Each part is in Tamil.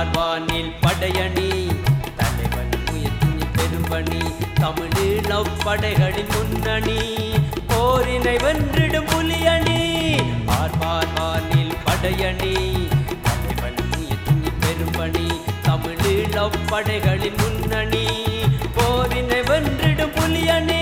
பார்வானில் படையணி தலைவன் முயற்சி பெரும்பணி தமிழீழப் படைகளின் முன்னணி போரினை வென்றிடும் புலியணி பார்வானில் படையணி தலைவன் முயற்சி பெரும்பணி தமிழீழப் படைகளின் முன்னணி போரினை வென்றிடும் புலியணி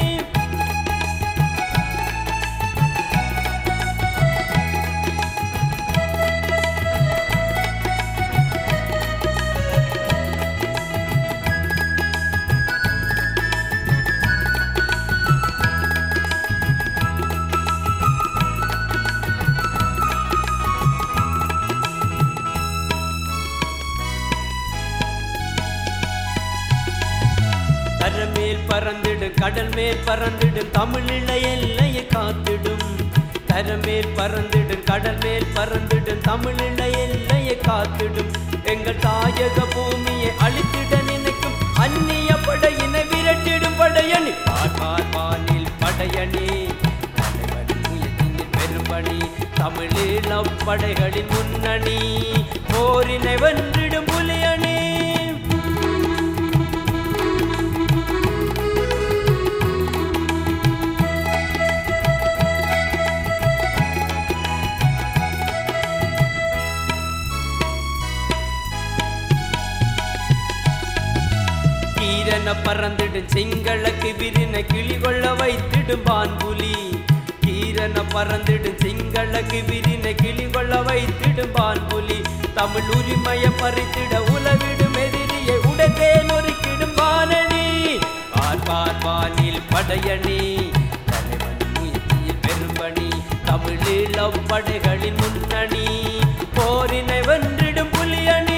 தரமேல் பறந்திடும் கடல் மேல் பறந்திடும் தமிழீழ எல்லையை காத்திடும் தரமேல் பறந்திடும் கடல் மேல் பறந்திடும் தமிழீழ எல்லையை காத்திடும் எங்கள் தாயக பூமியை அழித்திட நினைக்கும் அந்நிய படையினை விரட்டிடும் படையணி பார்வானில் படையணி தலைவன் முயற்சி பெரும்பணி தமிழீழப் படைகளின் முன்னணி போரினை வென்றிடும் புலியணி கீரன பறந்திடும் சிங்களக்கு விரின கிளி கொள்ள வைத்திடும் பான்புலி கீரன பறந்திடும் சிங்களக்கு விரின கிளி கொள்ள வைத்திடும் பான்புலி தமிழ் உரிமையை பறித்திட உலவிடும் எதிரியை உடத்தே நொறுக்கிடும் பானணி பார்வானில் படையணி தலைவன் முயற்சி பெரும்பணி தமிழீழப் படைகளின் முன்னணி போரினை வென்றிடும் புலியணி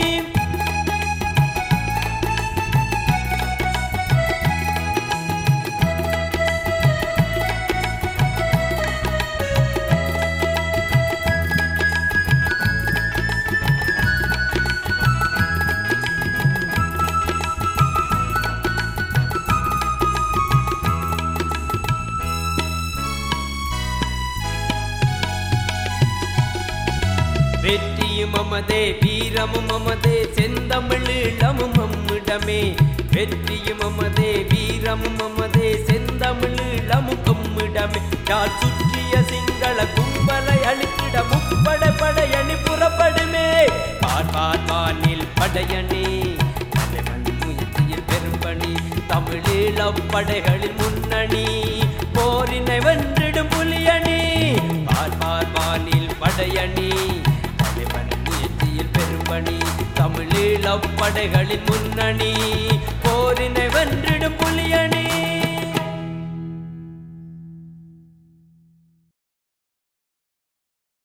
வெற்றியும் மமதே வீரமும் மமதே செந்தமிழீழமும் நம்மிடமே வெற்றியும் மமதே வீரமும் மமதே செந்தமிழீழமும் நம்மிடமே யார் சுற்றிய சிங்கள கும்பலை அழித்திட முப்பட படையணி புறப்படுமே பார்வானில் படையணி தலைவன் முயற்சியில் பெரும்பணி தமிழீழப் படைகளின் முன்னணி போரினை வென்றிடும் புலியணி பார்வானில் படையணி தலைவன் முயற்சியில் பெரும்பணி தமிழீழப் படைகளின் முன்னணி